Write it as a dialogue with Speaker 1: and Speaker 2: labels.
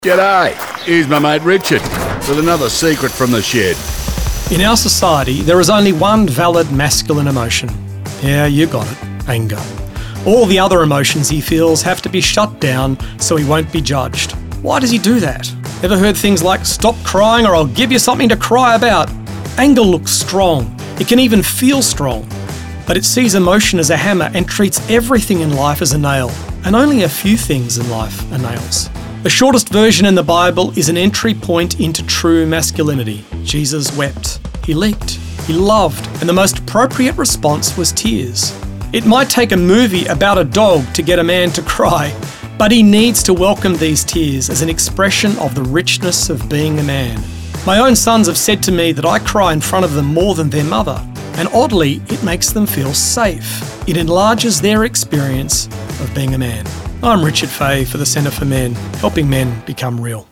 Speaker 1: G'day, here's my mate Richard with another secret from the shed.
Speaker 2: In our society, there is only one valid masculine emotion. Yeah, you got it, anger. All the other emotions he feels have to be shut down so he won't be judged. Why does he do that? Ever heard things like, stop crying or I'll give you something to cry about? Anger looks strong. It can even feel strong. But it sees emotion as a hammer and treats everything in life as a nail. And only a few things in life are nails. The shortest version in the Bible is an entry point into true masculinity. Jesus wept. He leaked. He loved. And the most appropriate response was tears. It might take a movie about a dog to get a man to cry, but he needs to welcome these tears as an expression of the richness of being a man. My own sons have said to me that I cry in front of them more than their mother, and oddly, it makes them feel safe. It enlarges their experience of being a man. I'm Richard Fay for the Centre for Men, helping men become real.